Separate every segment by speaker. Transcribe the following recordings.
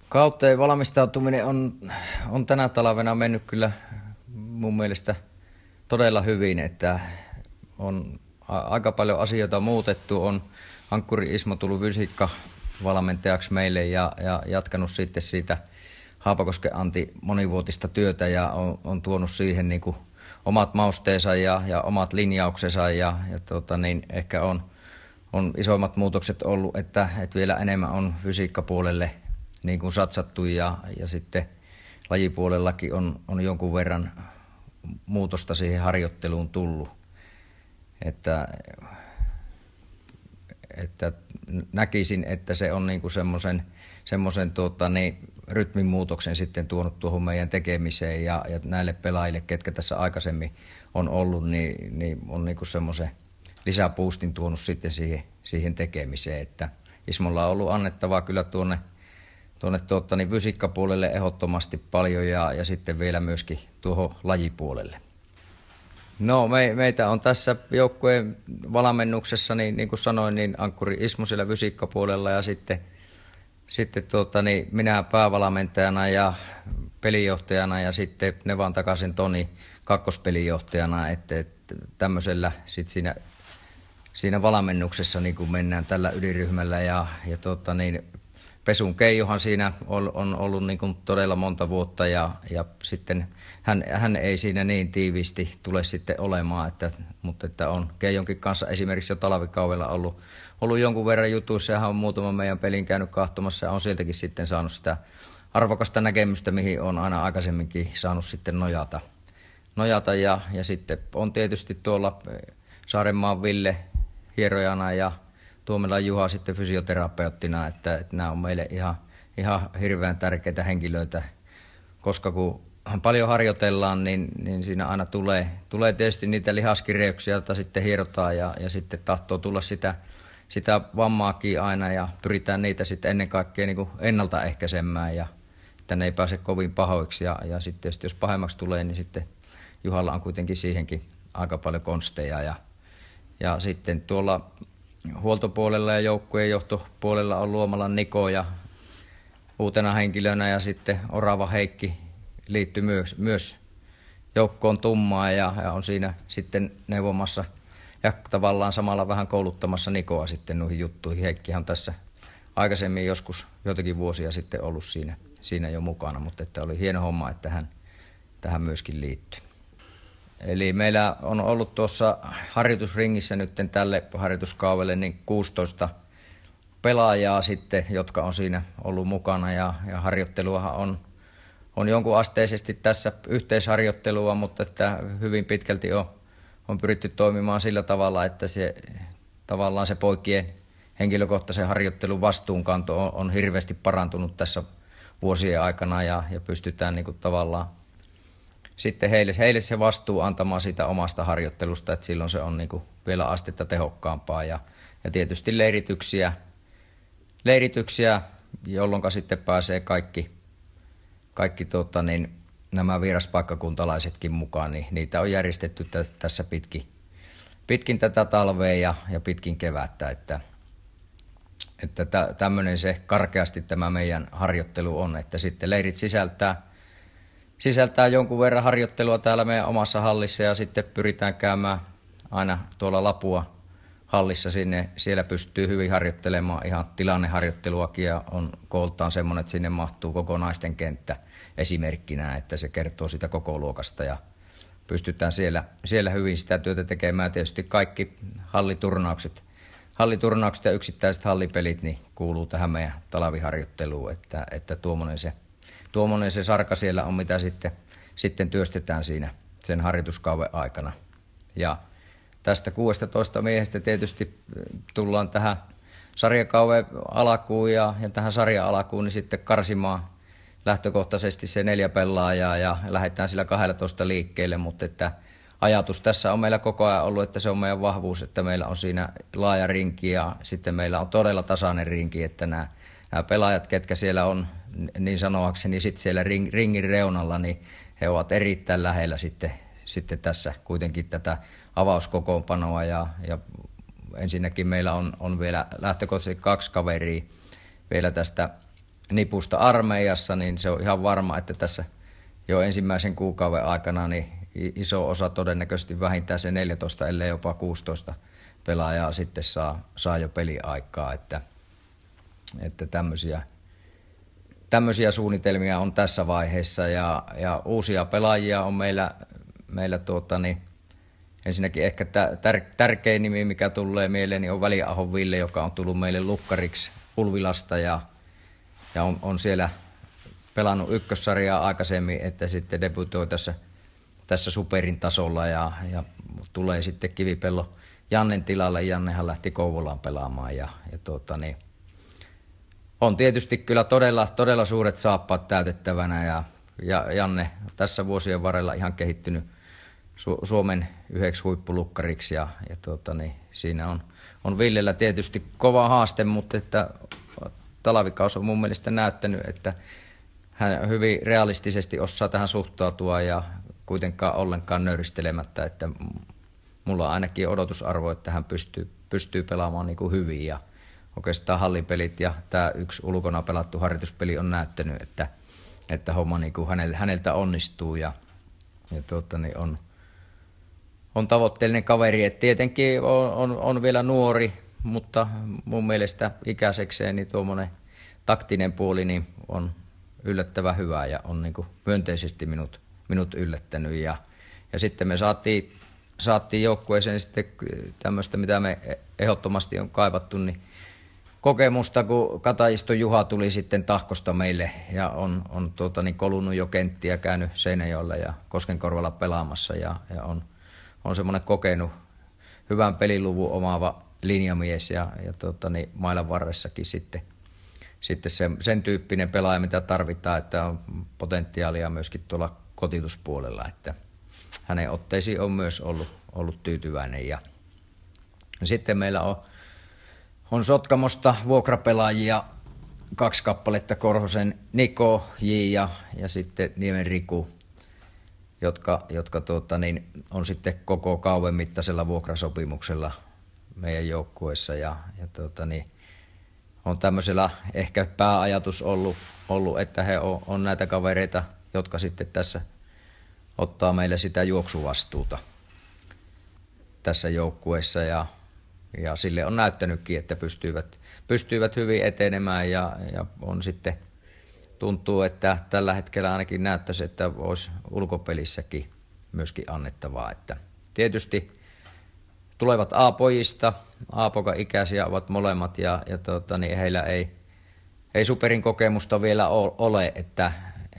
Speaker 1: Kauteen valmistautuminen on tänä talvena mennyt kyllä mun mielestä todella hyvin, että on aika paljon asioita muutettu. On Ankkuri Ismo tullut fysiikkavalmentajaksi meille ja jatkanut sitten siitä Haapakosken Antti monivuotista työtä ja on tuonut siihen niin kuin omat mausteensa ja omat linjauksensa ja ehkä on isoimmat muutokset ollut, että vielä enemmän on fysiikkapuolelle niin kuin satsattu ja sitten lajipuolellakin on jonkun verran muutosta siihen harjoitteluun tullut. Että näkisin, että se on niin kuin semmoisen rytmin muutoksen sitten tuonut tuohon meidän tekemiseen ja näille pelaajille, ketkä tässä aikaisemmin on ollut, niin on niin kuin semmoisen lisäboostin tuonut sitten siihen tekemiseen, että Ismolla on ollut annettavaa kyllä tuonne fysiikkapuolelle ehdottomasti paljon ja sitten vielä myöskin tuohon lajipuolelle. No meitä on tässä joukkueen valmennuksessa, niin kuin sanoin, niin Ankkuri Ismo siellä fysiikkapuolella ja sitten minä päävalmentajana ja pelijohtajana ja sitten Nevan Takasen Toni kakkospelijohtajana, että tämmöisellä sitten siinä valmennuksessa niin kuin mennään tällä ydinryhmällä ja Pesun Keijohan siinä on ollut niin kuin todella monta vuotta ja sitten hän ei siinä niin tiiviisti tule sitten olemaan, mutta että on Keijonkin kanssa esimerkiksi jo talvikaudella ollut jonkun verran jutuissa ja hän on muutaman meidän pelin käynyt katsomassa ja on sieltäkin sitten saanut sitä arvokasta näkemystä, mihin on aina aikaisemminkin saanut sitten nojata ja sitten on tietysti tuolla Saarenmaan Ville hierojana ja Tuomelan Juha sitten fysioterapeuttina, että nämä on meille ihan hirveän tärkeitä henkilöitä, koska kun paljon harjoitellaan, niin siinä aina tulee tietysti niitä lihaskireuksia, joita sitten hierotaan ja sitten tahtoo tulla sitä vammaakin aina ja pyritään niitä sitten ennen kaikkea niin kuin ennaltaehkäisemään ja että ne ei pääse kovin pahoiksi ja sitten jos pahemmaksi tulee, niin sitten Juhalla on kuitenkin siihenkin aika paljon konsteja ja sitten tuolla huoltopuolella ja joukkueen johtopuolella on Luomalan Niko ja uutena henkilönä ja sitten Orava Heikki liittyi myös joukkoon Tummaa ja on siinä sitten neuvomassa ja tavallaan samalla vähän kouluttamassa Nikoa sitten noihin juttuihin. Heikkihan on tässä aikaisemmin joskus joitakin vuosia sitten ollut siinä jo mukana, mutta että oli hieno homma, että hän tähän myöskin liittyi. Eli meillä on ollut tuossa harjoitusringissä nyt tälle harjoituskaudelle niin 16 pelaajaa sitten, jotka on siinä ollut mukana ja harjoitteluahan on jonkun asteisesti tässä yhteisharjoittelua, mutta että hyvin pitkälti on pyritty toimimaan sillä tavalla, että tavallaan se poikien henkilökohtaisen harjoittelun vastuunkanto on hirveästi parantunut tässä vuosien aikana ja pystytään niin kuin tavallaan sitten heille se vastuu antamaan siitä omasta harjoittelusta, että silloin se on niin kuin vielä astetta tehokkaampaa ja tietysti leirityksiä, jolloin sitten pääsee kaikki nämä vieraspaikkakuntalaisetkin mukaan, niin niitä on järjestetty tässä pitkin tätä talvea ja pitkin kevättä, että tämmöinen se karkeasti tämä meidän harjoittelu on, että sitten leirit sisältää jonkun verran harjoittelua täällä meidän omassa hallissa ja sitten pyritään käymään aina tuolla Lapua hallissa sinne. Siellä pystyy hyvin harjoittelemaan ihan tilanneharjoitteluakin ja on kooltaan semmoinen, että sinne mahtuu koko naisten kenttä esimerkkinä, että se kertoo sitä koko luokasta ja pystytään siellä hyvin sitä työtä tekemään. Tietysti kaikki halliturnaukset ja yksittäiset hallipelit niin kuuluu tähän meidän talviharjoitteluun, että tuommoinen se sarka siellä on, mitä sitten työstetään siinä sen harjoituskauden aikana. Ja tästä 16 miehestä tietysti tullaan tähän sarjakauden alkuun ja tähän sarja-alkuun niin sitten karsimaan lähtökohtaisesti se 4 pelaajaa ja lähdetään sillä 12 liikkeelle, mutta että ajatus tässä on meillä koko ajan ollut, että se on meidän vahvuus, että meillä on siinä laaja rinki ja sitten meillä on todella tasainen rinki, että nämä pelaajat, ketkä siellä on niin sanoakseni sitten siellä ringin reunalla, niin he ovat erittäin lähellä sitten tässä kuitenkin tätä avauskokoonpanoa ja ensinnäkin meillä on vielä lähtökohtaisesti 2 kaveria vielä tästä nipusta armeijassa, niin se on ihan varma, että tässä jo ensimmäisen kuukauden aikana niin iso osa todennäköisesti vähintään se 14, ellei jopa 16 pelaajaa sitten saa jo peliaikaa, että tämmöisiä suunnitelmia on tässä vaiheessa ja uusia pelaajia on meillä ensinnäkin ehkä tärkein nimi, mikä tulee mieleen, niin on Väliahon Ville, joka on tullut meille lukkariksi Ulvilasta ja on siellä pelannut ykkössarjaa aikaisemmin, että sitten debutoi tässä superin tasolla ja tulee sitten Kivipello Jannen tilalle. Jannehan lähti Kouvolaan pelaamaan ja on tietysti kyllä todella suuret saappaat täytettävänä ja Janne tässä vuosien varrella ihan kehittynyt Suomen yhdeksi huippulukkariksi ja siinä on Villellä tietysti kova haaste, mutta että talvikaus on mun mielestä näyttänyt, että hän hyvin realistisesti osaa tähän suhtautua ja kuitenkaan ollenkaan nöyristelemättä, että mulla on ainakin odotusarvo, että hän pystyy pelaamaan niin kuin hyvin ja oikeastaan hallipelit ja tämä yksi ulkona pelattu harjoituspeli on näyttänyt, että homma niin kuin häneltä onnistuu ja on tavoitteellinen kaveri, että tietenkin on vielä nuori, mutta mun mielestä ikäisekseen niin tuommoinen taktinen puoli niin on yllättävän hyvä ja on niin kuin myönteisesti minut yllättänyt ja sitten me saatiin joukkueeseen sitten tämmöistä, mitä me ehdottomasti on kaivattu, niin kokemusta, kun Katajiston Juha tuli sitten Tahkosta meille ja on kolunut jo kenttiä, käynyt Seinäjoella ja Koskenkorvalla pelaamassa ja on semmoinen kokenut hyvän peliluvun omaava linjamies ja mailan varressakin sitten sen tyyppinen pelaaja, mitä tarvitaan, että on potentiaalia myöskin tuolla kotituspuolella, että hänen otteisiin on myös ollut tyytyväinen ja sitten meillä on Sotkamosta vuokrapelaajia 2 kappaletta, Korhosen Niko J ja sitten Niemen Riku, jotka on sitten koko kauden mittaisella vuokrasopimuksella meidän joukkueessa ja on tämmöisellä ehkä pääajatus ollut, että he on näitä kavereita, jotka sitten tässä ottaa meille sitä juoksuvastuuta tässä joukkueessa ja sille on näyttänytkin, että pystyvät hyvin etenemään ja on sitten tuntuu, että tällä hetkellä ainakin näyttäisi, että olisi ulkopelissäkin myöskin annettavaa. Että tietysti tulevat A-pojista, A-poika-ikäisiä ovat molemmat ja heillä ei superin kokemusta vielä ole, että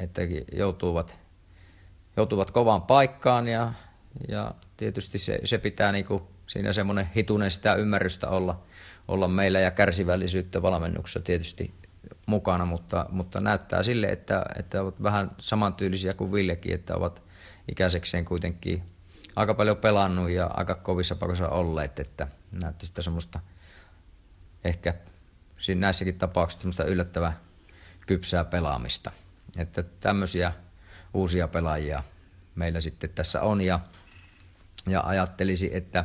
Speaker 1: joutuvat kovaan paikkaan ja tietysti se pitää niinku siinä semmoinen hitunen sitä ymmärrystä olla meillä ja kärsivällisyyttä valmennuksessa tietysti mukana, mutta näyttää sille, että ovat vähän samantyylisiä kuin Villekin, että ovat ikäisekseen kuitenkin aika paljon pelannut ja aika kovissa pakoissa olleet, että näytti sitä semmoista ehkä näissäkin tapauksissa semmoista yllättävän kypsää pelaamista. Että tämmöisiä uusia pelaajia meillä sitten tässä on ja ajattelisi, että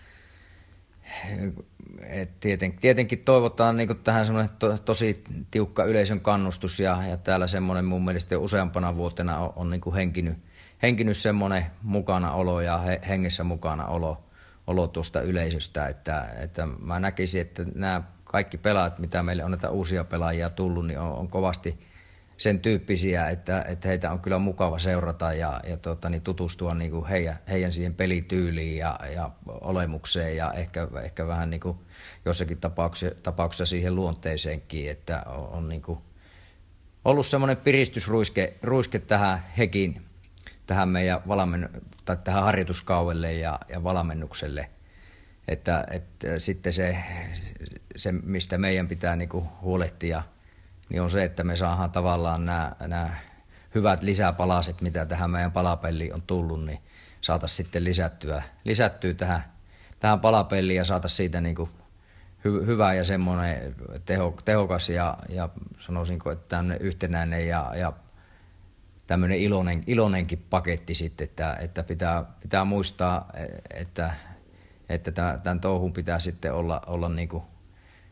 Speaker 1: tietenkin toivotaan niin tähän semmoinen tosi tiukka yleisön kannustus ja täällä semmoinen mun mielestä jo useampana vuotena on niin kuin henkinyt semmoinen mukanaolo ja hengessä mukanaolo tuosta yleisöstä, että mä näkisin, että nämä kaikki pelaajat, mitä meille on näitä uusia pelaajia tullut, niin on kovasti sen tyyppisiä, että heitä on kyllä mukava seurata ja tutustua niin kuin heidän siihen pelityyliin ja olemukseen ja ehkä vähän niin kuin jossakin tapauksessa siihen luonteeseenkin, että on niin kuin ollut semmoinen piristysruiske tähän tähän meidän tähän harjoituskaudelle ja valmennukselle, että sitten se mistä meidän pitää niin kuin huolehtia, niin on se, että me saadaan tavallaan nämä hyvät lisäpalaset, mitä tähän meidän palapeliin on tullut, niin saataisiin sitten lisättyä tähän palapeliin ja saataisiin siitä niin kuin hyvä ja semmoinen tehokas ja sanoisinko, että tämmöinen yhtenäinen ja tämmöinen iloinenkin paketti sitten, että pitää muistaa, että tämän touhun pitää sitten olla niin kuin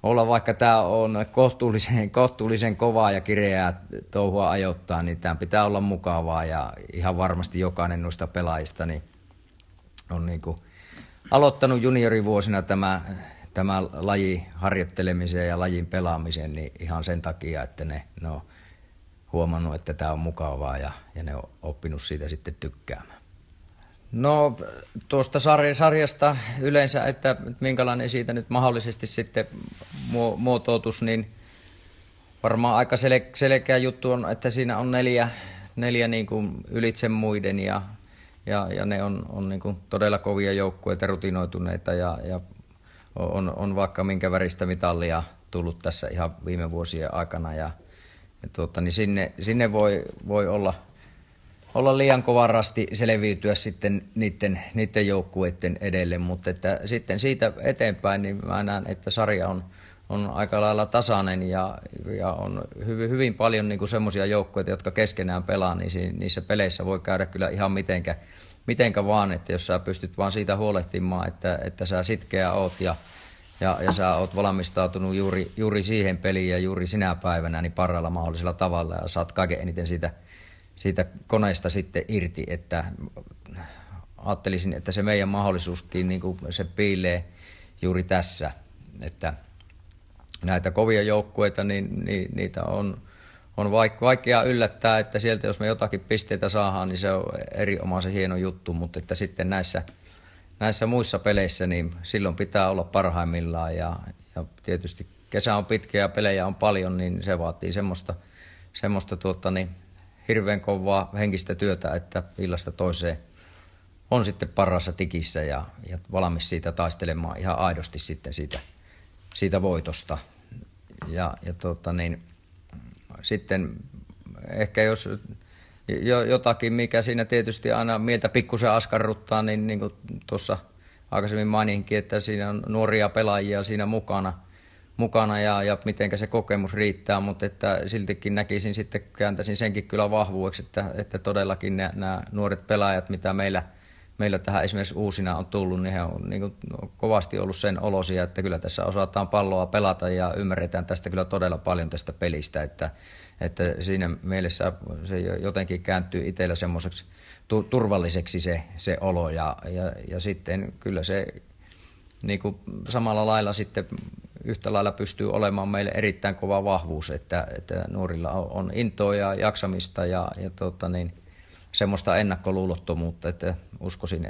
Speaker 1: olla vaikka tämä on kohtuullisen kovaa ja kireää touhua ajoittaa, niin tämä pitää olla mukavaa ja ihan varmasti jokainen noista pelaajista niin on niin kuin aloittanut juniorivuosina tämä laji harjoittelemisen ja lajin pelaamisen niin ihan sen takia, että ne on huomannut, että tämä on mukavaa ja ne on oppinut siitä sitten tykkäämään. No tuosta sarjasta yleensä, että minkälainen siitä nyt mahdollisesti sitten muotoutus, niin varmaan aika selkeä juttu on, että siinä on neljä niin kuin ylitse muiden ja ne on niin kuin todella kovia joukkueita, rutinoituneita ja on vaikka minkä väristä mitallia tullut tässä ihan viime vuosien aikana niin sinne voi olla liian kova rasti selviytyä sitten niiden joukkueiden edelle, mutta että sitten siitä eteenpäin niin mä näen, että sarja on aika lailla tasainen ja on hyvin paljon niin kuin semmoisia joukkueita, jotka keskenään pelaa, niin niissä peleissä voi käydä kyllä ihan mitenkä vaan, että jos sä pystyt vaan siitä huolehtimaan, että sä sitkeä oot ja sä oot valmistautunut juuri siihen peliin ja juuri sinä päivänä niin parhaalla mahdollisella tavalla ja saat kaiken eniten siitä koneesta sitten irti, että ajattelisin, että se meidän mahdollisuuskin niin kuin se piilee juuri tässä, että näitä kovia joukkueita, niin niitä on vaikea yllättää, että sieltä jos me jotakin pisteitä saadaan, niin se on erinomaisen hieno juttu, mutta että sitten näissä muissa peleissä, niin silloin pitää olla parhaimmillaan ja tietysti kesä on pitkä ja pelejä on paljon, niin se vaatii semmoista hirveän kovaa henkistä työtä, että illasta toiseen on sitten parhaassa tikissä ja valmis siitä taistelemaan ihan aidosti sitten siitä voitosta. Sitten ehkä jos jotakin, mikä siinä tietysti aina mieltä pikkusen askarruttaa, niin kuin tuossa aikaisemmin maininkin, että siinä on nuoria pelaajia siinä mukana ja mitenkä se kokemus riittää, mutta että siltikin näkisin sitten, kääntäisin senkin kyllä vahvuudeksi, että todellakin nämä nuoret pelaajat, mitä meillä tähän esimerkiksi uusina on tullut, niin he on niin kuin kovasti ollut sen olosia, että kyllä tässä osataan palloa pelata ja ymmärretään tästä kyllä todella paljon tästä pelistä, että siinä mielessä se jotenkin kääntyy itsellä semmoiseksi turvalliseksi se olo ja sitten kyllä se niin kuin samalla lailla sitten yhtä lailla pystyy olemaan meille erittäin kova vahvuus, että nuorilla on intoa ja jaksamista ja semmoista ennakkoluulottomuutta, että uskoisin,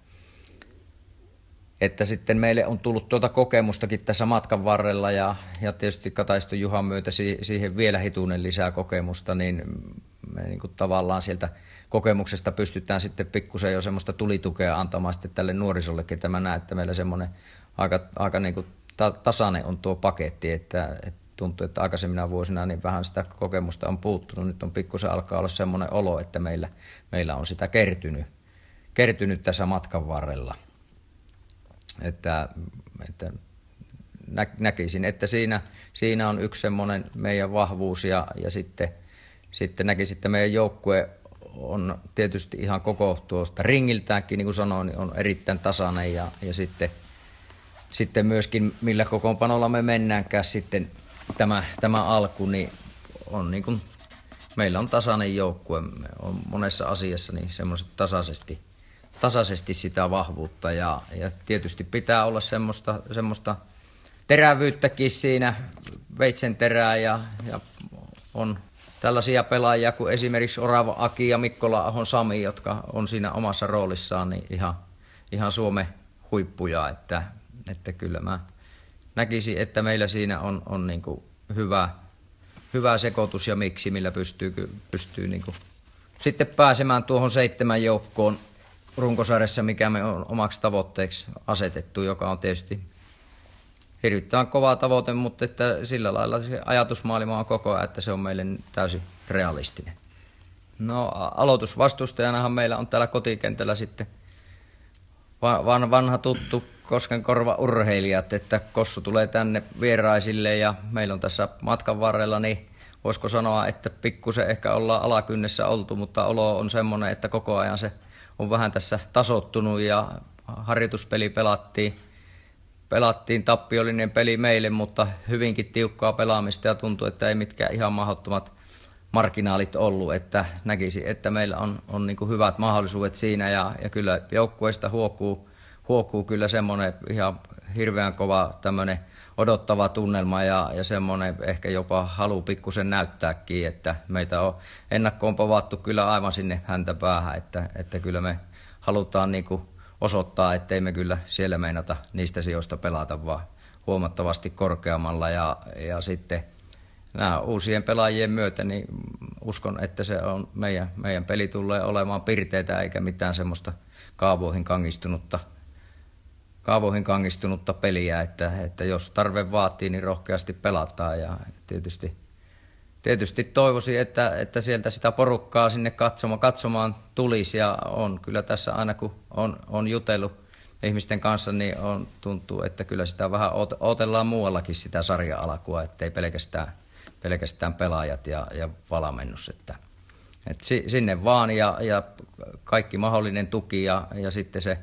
Speaker 1: että sitten meille on tullut tuota kokemustakin tässä matkan varrella ja tietysti Kataiston Juhan myötä siihen vielä hitunen lisää kokemusta, niin me niin kuin tavallaan sieltä kokemuksesta pystytään sitten pikkusen jo semmoista tulitukea antamaan sitten tälle nuorisollekin, että mä näen, että meillä semmoinen aika niin kuin tasainen on tuo paketti, että tuntuu, että aikaisemmina vuosina niin vähän sitä kokemusta on puuttunut. Nyt on pikkusen alkaa olla semmoinen olo, että meillä on sitä kertynyt tässä matkan varrella. Että näkisin, että siinä on yksi semmoinen meidän vahvuus ja sitten näkisin, että meidän joukkue on tietysti ihan koko tuosta ringiltäänkin, niin kuin sanoin, niin on erittäin tasainen ja sitten myöskin millä kokoonpanolla me mennäänkään sitten tämä alku, niin on niin kuin, meillä on tasainen joukkue, on monessa asiassa niin semmoiset tasaisesti sitä vahvuutta ja tietysti pitää olla semmoista terävyyttäkin siinä, veitsen terää ja on tällaisia pelaajia kuin esimerkiksi Orava Aki ja Mikkola Ahon Sami, jotka on siinä omassa roolissaan niin ihan Suomen huippuja, että kyllä mä näkisin, että meillä siinä on niin kuin hyvä sekoitus ja miksi, millä pystyy niin kuin sitten pääsemään tuohon 7 joukkoon runkosarjassa, mikä me on omaksi tavoitteeksi asetettu, joka on tietysti hirvittävän kova tavoite, mutta että sillä lailla se ajatusmaailma on koko ajan, että se on meille täysin realistinen. No aloitusvastustajanahan meillä on täällä kotikentällä sitten vanha tuttu Koskenkorva urheilijat, että Kossu tulee tänne vieraisille ja meillä on tässä matkan varrella, niin voisiko sanoa, että pikkusen ehkä ollaan alakynnessä oltu, mutta olo on semmoinen, että koko ajan se on vähän tässä tasoittunut ja harjoituspeli pelattiin tappiollinen peli meille, mutta hyvinkin tiukkaa pelaamista ja tuntui, että ei mitkään ihan mahdottomat marginaalit ollut, että näkisi, että meillä on niin kuin hyvät mahdollisuudet siinä ja kyllä joukkueesta huokuu kyllä semmoinen ihan hirveän kova tämmöinen odottava tunnelma ja semmoinen ehkä jopa halu pikkusen näyttääkin, että meitä on ennakkoon povattu kyllä aivan sinne häntä päähän, että kyllä me halutaan niin kuin osoittaa, ettei me kyllä siellä meinata niistä sijoista pelata, vaan huomattavasti korkeammalla ja sitten nämä uusien pelaajien myötä, niin uskon, että se on meidän peli tulee olemaan pirteitä eikä mitään semmoista kaavoihin kangistunutta peliä, että jos tarve vaatii, niin rohkeasti pelataan ja tietysti toivoisin, että sieltä sitä porukkaa sinne katsomaan tulisi ja on kyllä tässä aina kun on jutellut ihmisten kanssa, niin tuntuu, että kyllä sitä vähän odotellaan muuallakin sitä sarja-alkua, ettei pelkästään pelaajat ja valmennus, että sinne vaan ja kaikki mahdollinen tuki ja sitten se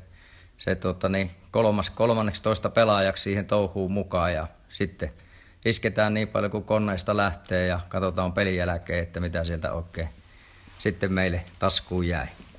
Speaker 1: 13 pelaajaksi siihen touhuun mukaan ja sitten isketään niin paljon kuin koneista lähtee ja katsotaan pelin jälkeen, että mitä sieltä oikein sitten meille taskuun jäi.